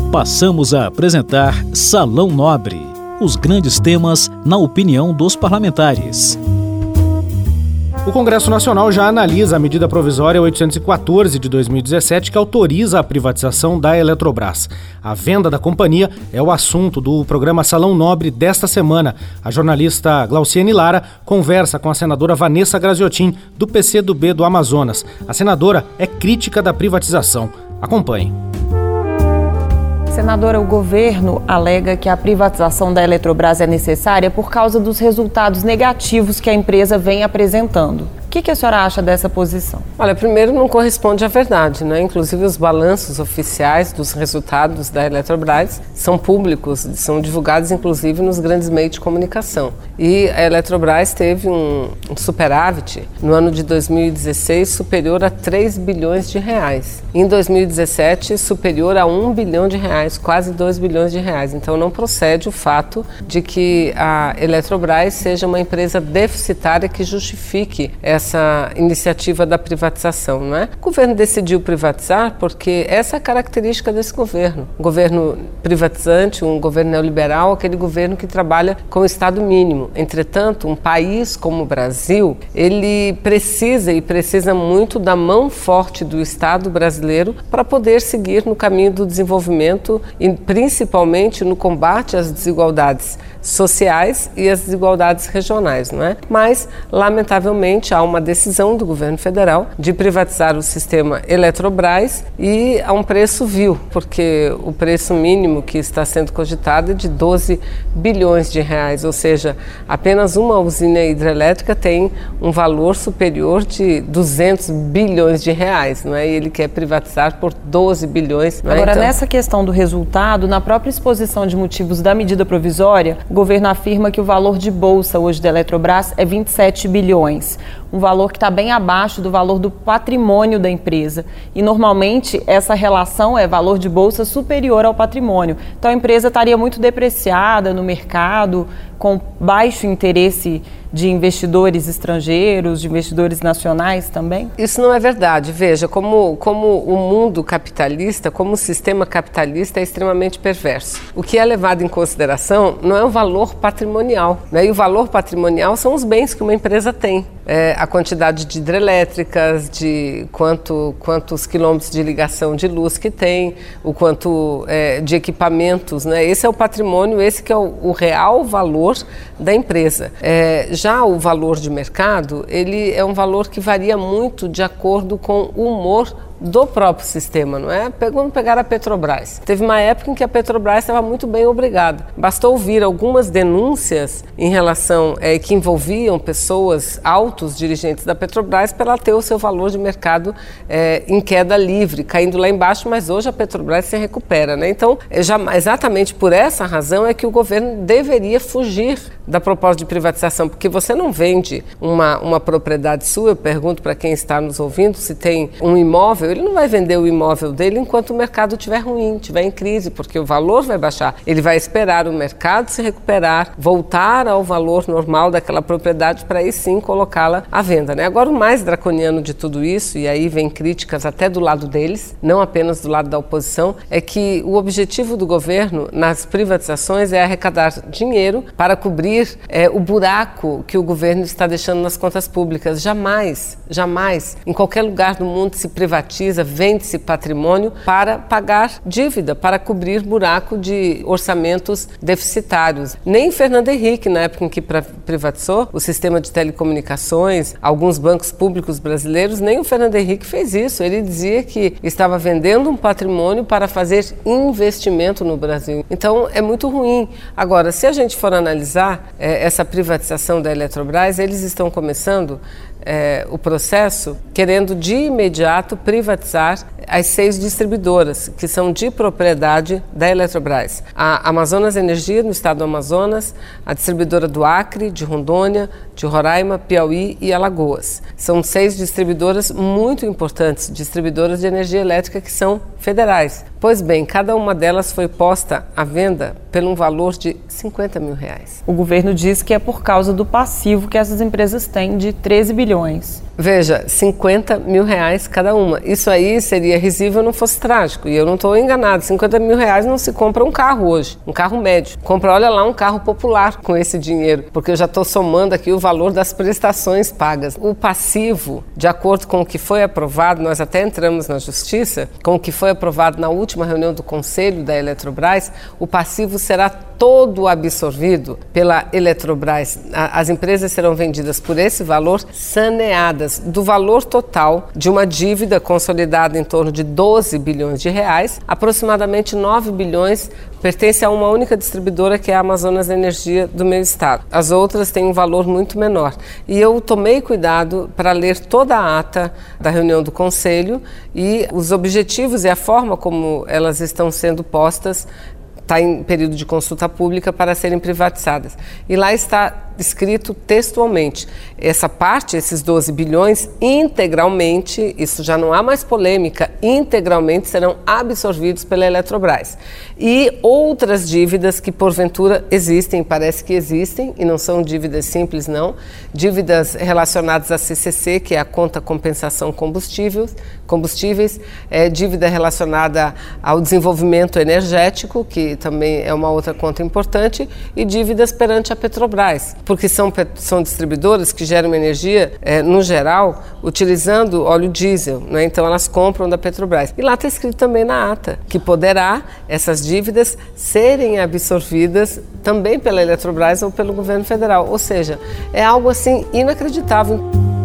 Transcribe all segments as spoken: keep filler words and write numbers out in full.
Passamos a apresentar Salão Nobre, os grandes temas na opinião dos parlamentares. O Congresso Nacional já analisa a medida provisória oitocentos e quatorze de dois mil e dezessete que autoriza a privatização da Eletrobras. A venda da companhia é o assunto do programa Salão Nobre desta semana. A jornalista Glauciane Lara conversa com a senadora Vanessa Graziotin, do P C do B do Amazonas. A senadora é crítica da privatização. Acompanhe. Senadora, o governo alega que a privatização da Eletrobras é necessária por causa dos resultados negativos que a empresa vem apresentando. O que, que a senhora acha dessa posição? Olha, primeiro não corresponde à verdade, né? Inclusive os balanços oficiais dos resultados da Eletrobras são públicos, são divulgados inclusive nos grandes meios de comunicação. E a Eletrobras teve um, um superávit no ano de dois mil e dezesseis superior a três bilhões de reais. Em dois mil e dezessete, superior a um bilhão de reais, quase dois bilhões de reais. Então não procede o fato de que a Eletrobras seja uma empresa deficitária que justifique essa essa iniciativa da privatização, não é? O governo decidiu privatizar porque essa é a característica desse governo. Um governo privatizante, um governo neoliberal, aquele governo que trabalha com o Estado mínimo. Entretanto, um país como o Brasil, ele precisa e precisa muito da mão forte do Estado brasileiro para poder seguir no caminho do desenvolvimento e principalmente no combate às desigualdades sociais e as desigualdades regionais, não é? Mas, lamentavelmente, há uma decisão do governo federal de privatizar o sistema Eletrobras e a um preço vil, porque o preço mínimo que está sendo cogitado é de doze bilhões de reais, ou seja, apenas uma usina hidrelétrica tem um valor superior de duzentos bilhões de reais, não é? E ele quer privatizar por doze bilhões. Não é? Agora, então... nessa questão do resultado, na própria exposição de motivos da medida provisória, o governo afirma que o valor de bolsa hoje da Eletrobras é vinte e sete bilhões, um valor que está bem abaixo do valor do patrimônio da empresa. E normalmente essa relação é valor de bolsa superior ao patrimônio. Então a empresa estaria muito depreciada no mercado, com baixo interesse de investidores estrangeiros, de investidores nacionais também? Isso não é verdade. Veja, como, como o mundo capitalista, como o sistema capitalista é extremamente perverso. O que é levado em consideração não é o valor patrimonial, né? E o valor patrimonial são os bens que uma empresa tem. É, a quantidade de hidrelétricas, de quanto, quantos quilômetros de ligação de luz que tem, o quanto é, de equipamentos, né? Esse é o patrimônio, esse que é o, o real valor da empresa. É, já o valor de mercado, ele é um valor que varia muito de acordo com o humor do próprio sistema, não é? Vamos pegar a Petrobras. Teve uma época em que a Petrobras estava muito bem obrigada. Bastou ouvir algumas denúncias em relação, é, que envolviam pessoas, altos dirigentes da Petrobras, para ela ter o seu valor de mercado é, em queda livre, caindo lá embaixo, mas hoje a Petrobras se recupera, né? Então, já, exatamente por essa razão é que o governo deveria fugir da proposta de privatização, porque você não vende uma, uma propriedade sua. Eu pergunto para quem está nos ouvindo se tem um imóvel, ele não vai vender o imóvel dele enquanto o mercado estiver ruim, estiver em crise, porque o valor vai baixar. Ele vai esperar o mercado se recuperar, voltar ao valor normal daquela propriedade para aí sim colocá-la à venda, né? Agora, o mais draconiano de tudo isso, e aí vem críticas até do lado deles, não apenas do lado da oposição, é que o objetivo do governo nas privatizações é arrecadar dinheiro para cobrir é, o buraco que o governo está deixando nas contas públicas. Jamais, jamais, em qualquer lugar do mundo se privatiza, vende-se patrimônio para pagar dívida, para cobrir buraco de orçamentos deficitários. Nem Fernando Henrique, na época em que privatizou o sistema de telecomunicações, alguns bancos públicos brasileiros, nem o Fernando Henrique fez isso. Ele dizia que estava vendendo um patrimônio para fazer investimento no Brasil. Então, é muito ruim. Agora, se a gente for analisar é, essa privatização da Eletrobras, eles estão começando É, o processo querendo de imediato privatizar as seis distribuidoras que são de propriedade da Eletrobras. A Amazonas Energia, no estado do Amazonas, a distribuidora do Acre, de Rondônia, de Roraima, Piauí e Alagoas. São seis distribuidoras muito importantes, distribuidoras de energia elétrica que são federais. Pois bem, cada uma delas foi posta à venda por um valor de cinquenta mil reais. O governo diz que é por causa do passivo que essas empresas têm de treze bilhões. Veja, cinquenta mil reais cada uma. Isso aí seria risível não fosse trágico. E eu não estou enganado. cinquenta mil reais não se compra um carro hoje, um carro médio. Compra, olha lá, um carro popular com esse dinheiro, porque eu já estou somando aqui o valor das prestações pagas. O passivo, de acordo com o que foi aprovado, nós até entramos na Justiça, com o que foi aprovado na última reunião do Conselho da Eletrobras, o passivo será todo absorvido pela Eletrobras. As empresas serão vendidas por esse valor, saneadas do valor total de uma dívida consolidada em torno de doze bilhões de reais, aproximadamente nove bilhões pertence a uma única distribuidora, que é a Amazonas Energia do meu estado. As outras têm um valor muito menor. E eu tomei cuidado para ler toda a ata da reunião do Conselho e os objetivos e a forma como elas estão sendo postas. Está em período de consulta pública para serem privatizadas. E lá está escrito textualmente, essa parte, esses doze bilhões, integralmente, isso já não há mais polêmica, integralmente serão absorvidos pela Eletrobras. E outras dívidas que porventura existem, parece que existem, e não são dívidas simples não, dívidas relacionadas à C C C, que é a conta compensação combustíveis, combustíveis, é, dívida relacionada ao desenvolvimento energético, que também é uma outra conta importante, e dívidas perante a Petrobras, porque são, são distribuidoras que geram energia, é, no geral, utilizando óleo diesel, né? Então elas compram da Petrobras. E lá está escrito também na ata que poderá essas dívidas serem absorvidas também pela Eletrobras ou pelo governo federal, ou seja, é algo assim inacreditável.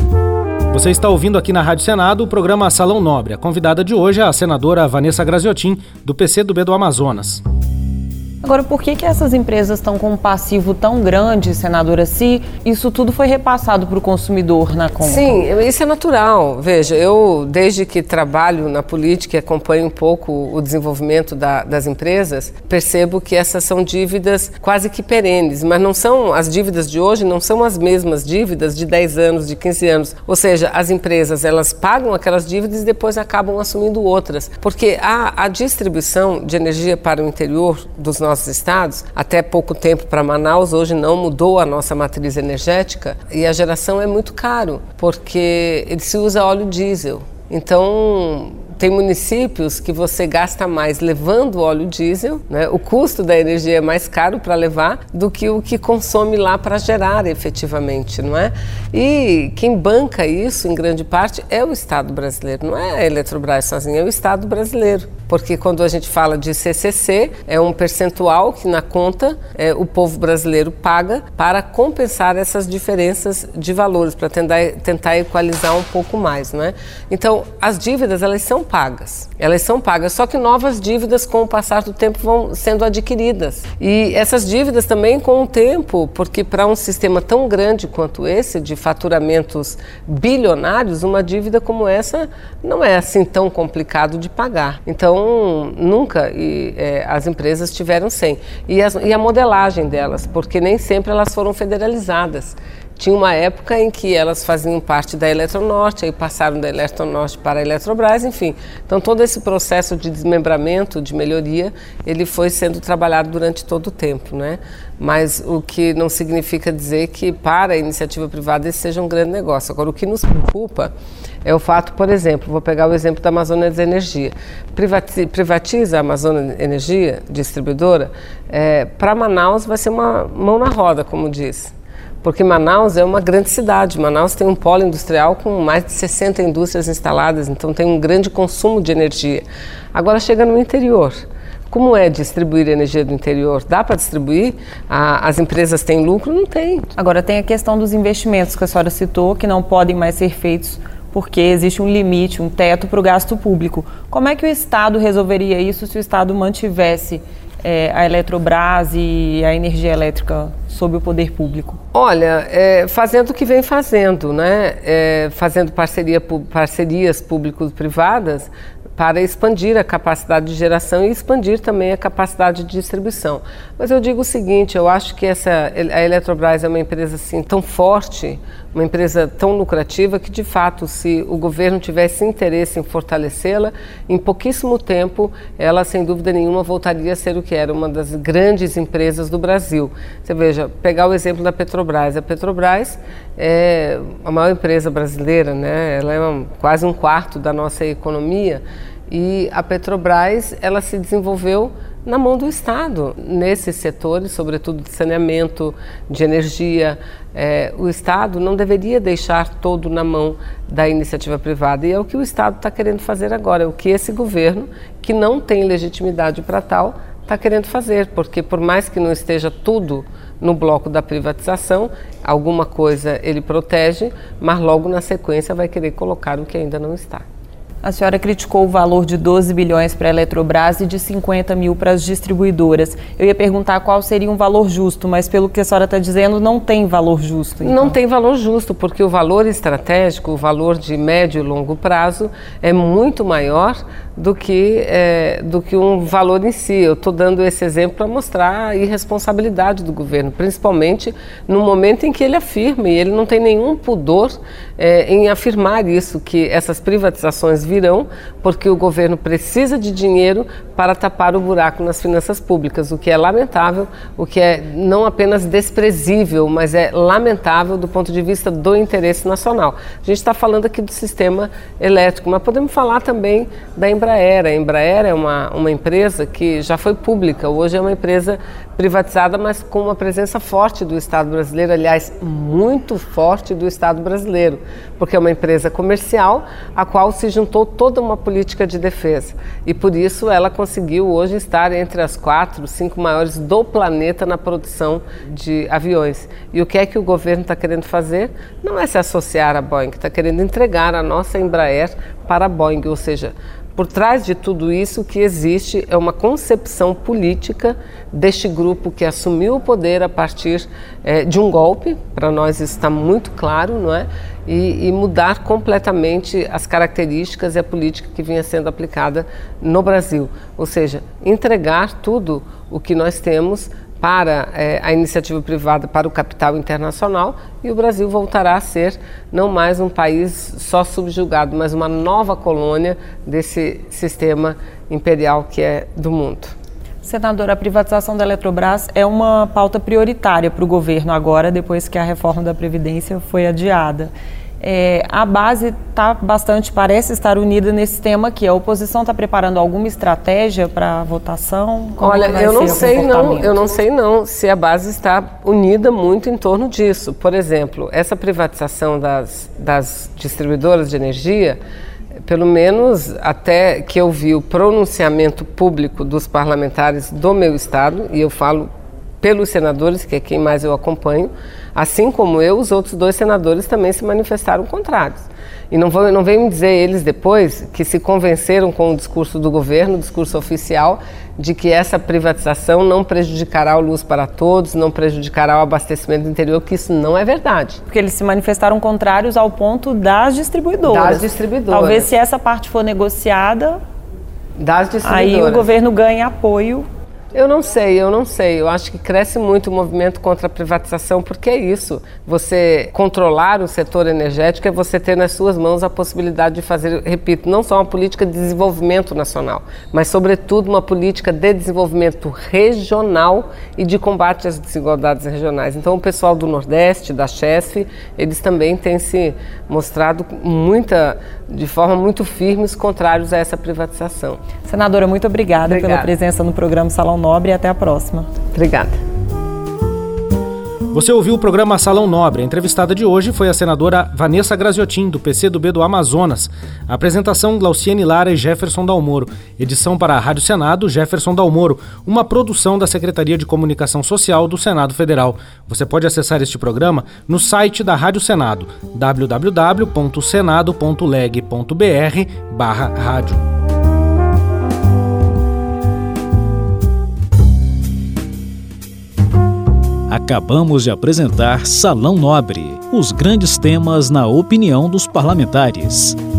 Você está ouvindo aqui na Rádio Senado o programa Salão Nobre. A convidada de hoje é a senadora Vanessa Graziotin, do P C do B do Amazonas. Agora, por que que essas empresas estão com um passivo tão grande, senadora, se isso tudo foi repassado para o consumidor na conta? Sim, isso é natural. Veja, eu desde que trabalho na política e acompanho um pouco o desenvolvimento da, das empresas, percebo que essas são dívidas quase que perenes, mas não são, as dívidas de hoje não são as mesmas dívidas de dez anos, de quinze anos. Ou seja, as empresas, elas pagam aquelas dívidas e depois acabam assumindo outras, porque a, a distribuição de energia para o interior dos nossos estados, até pouco tempo para Manaus, hoje não mudou a nossa matriz energética e a geração é muito caro, porque ele se usa óleo diesel. Então, tem municípios que você gasta mais levando óleo diesel, né? O custo da energia é mais caro para levar do que o que consome lá para gerar efetivamente, não é? E quem banca isso, em grande parte, é o Estado brasileiro, não é a Eletrobras sozinha, é o Estado brasileiro. Porque quando a gente fala de C C C, é um percentual que na conta é, o povo brasileiro paga para compensar essas diferenças de valores, para tentar, tentar equalizar um pouco mais, não é? Então, as dívidas, elas são pagas. Elas são pagas, só que novas dívidas com o passar do tempo vão sendo adquiridas. E essas dívidas também com o tempo, porque para um sistema tão grande quanto esse, de faturamentos bilionários, uma dívida como essa não é assim tão complicado de pagar. Então, nunca e, é, as empresas tiveram sem. E, as, e a modelagem delas, porque nem sempre elas foram federalizadas. Tinha uma época em que elas faziam parte da Eletronorte, aí passaram da Eletronorte para a Eletrobras, enfim. Então, todo esse processo de desmembramento, de melhoria, ele foi sendo trabalhado durante todo o tempo, né? Mas o que não significa dizer que para a iniciativa privada esse seja um grande negócio. Agora, o que nos preocupa é o fato, por exemplo, vou pegar o exemplo da Amazonas Energia. Privatiza, privatiza a Amazonas Energia, distribuidora, é, para Manaus vai ser uma mão na roda, como diz. Porque Manaus é uma grande cidade, Manaus tem um polo industrial com mais de sessenta indústrias instaladas, então tem um grande consumo de energia. Agora chega no interior. Como é distribuir energia do interior? Dá para distribuir? A, as empresas têm lucro? Não tem. Agora tem a questão dos investimentos que a senhora citou, que não podem mais ser feitos porque existe um limite, um teto para o gasto público. Como é que o Estado resolveria isso se o Estado mantivesse é, a Eletrobras e a energia elétrica sob o poder público? Olha, é, fazendo o que vem fazendo, né? É, fazendo parceria, parcerias público-privadas, para expandir a capacidade de geração e expandir também a capacidade de distribuição. Mas eu digo o seguinte, eu acho que essa, a Eletrobras é uma empresa assim, tão forte, uma empresa tão lucrativa, que de fato, se o governo tivesse interesse em fortalecê-la, em pouquíssimo tempo, ela sem dúvida nenhuma voltaria a ser o que era, uma das grandes empresas do Brasil. Você veja, pegar o exemplo da Petrobras. A Petrobras é a maior empresa brasileira, né? Ela é um, quase um quarto da nossa economia, e a Petrobras, ela se desenvolveu na mão do Estado, nesses setores, sobretudo de saneamento, de energia. É, o Estado não deveria deixar todo na mão da iniciativa privada, e é o que o Estado está querendo fazer agora, é o que esse governo, que não tem legitimidade para tal, está querendo fazer, porque por mais que não esteja tudo no bloco da privatização, alguma coisa ele protege, mas logo na sequência vai querer colocar o que ainda não está. A senhora criticou o valor de doze bilhões para a Eletrobras e de cinquenta mil para as distribuidoras. Eu ia perguntar qual seria um valor justo, mas pelo que a senhora está dizendo, não tem valor justo. Então. Não tem valor justo, porque o valor estratégico, o valor de médio e longo prazo é muito maior do que, é, do que um valor em si. Eu estou dando esse exemplo para mostrar a irresponsabilidade do governo, principalmente no momento em que ele afirma, e ele não tem nenhum pudor é, em afirmar isso, que essas privatizações virão porque o governo precisa de dinheiro para tapar o buraco nas finanças públicas, o que é lamentável, o que é não apenas desprezível, mas é lamentável do ponto de vista do interesse nacional. A gente está falando aqui do sistema elétrico, mas podemos falar também da Embraer. A Embraer é uma, uma empresa que já foi pública, hoje é uma empresa privatizada, mas com uma presença forte do Estado brasileiro, aliás, muito forte do Estado brasileiro, porque é uma empresa comercial a qual se juntou toda uma política de defesa, e por isso ela conseguiu hoje estar entre as quatro, cinco maiores do planeta na produção de aviões. E o que é que o governo está querendo fazer? Não é se associar à Boeing, está querendo entregar a nossa Embraer para a Boeing, ou seja, por trás de tudo isso, o que existe é uma concepção política deste grupo que assumiu o poder a partir é, de um golpe, para nós isso está muito claro, não é? E, e mudar completamente as características e a política que vinha sendo aplicada no Brasil. Ou seja, entregar tudo o que nós temos para é, a iniciativa privada, para o capital internacional, e o Brasil voltará a ser não mais um país só subjugado, mas uma nova colônia desse sistema imperial que é do mundo. Senadora, a privatização da Eletrobras é uma pauta prioritária para o governo agora, depois que a reforma da Previdência foi adiada. É, a base tá bastante, parece estar unida nesse tema aqui. A oposição está preparando alguma estratégia para a votação? Como Olha, eu não sei não, eu não sei não se a base está unida muito em torno disso. Por exemplo, essa privatização das, das distribuidoras de energia, pelo menos até que eu vi o pronunciamento público dos parlamentares do meu estado, e eu falo pelos senadores, que é quem mais eu acompanho, assim como eu, os outros dois senadores também se manifestaram contrários. E não, vão, não vem me dizer eles depois que se convenceram com o discurso do governo, o discurso oficial, de que essa privatização não prejudicará a luz para todos, não prejudicará o abastecimento do interior, que isso não é verdade. Porque eles se manifestaram contrários ao ponto das distribuidoras. Das distribuidoras. Talvez se essa parte for negociada, das distribuidoras. Aí o governo ganha apoio. Eu não sei, eu não sei. Eu acho que cresce muito o movimento contra a privatização, porque é isso. Você controlar o setor energético é você ter nas suas mãos a possibilidade de fazer, repito, não só uma política de desenvolvimento nacional, mas, sobretudo, uma política de desenvolvimento regional e de combate às desigualdades regionais. Então, o pessoal do Nordeste, da Chesf, eles também têm se mostrado muita, de forma muito firmes, contrários a essa privatização. Senadora, muito obrigada, obrigada. pela presença no programa Salão Nobre, e até a próxima. Obrigada. Você ouviu o programa Salão Nobre. A entrevistada de hoje foi a senadora Vanessa Graziotin, do P C do B do Amazonas. A apresentação, Glauciane Lara e Jefferson Dalmoro. Edição para a Rádio Senado, Jefferson Dalmoro, uma produção da Secretaria de Comunicação Social do Senado Federal. Você pode acessar este programa no site da Rádio Senado, w w w ponto senado ponto leg ponto b r barra rádio. Acabamos de apresentar Salão Nobre, os grandes temas na opinião dos parlamentares.